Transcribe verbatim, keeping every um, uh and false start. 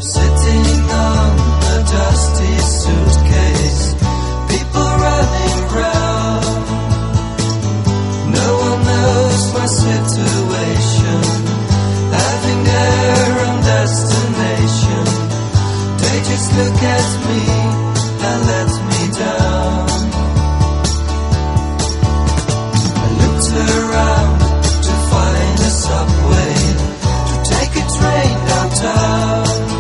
sitting on a dusty suitcase, people running round. No one knows my situation, having their own destination. They just look at me and let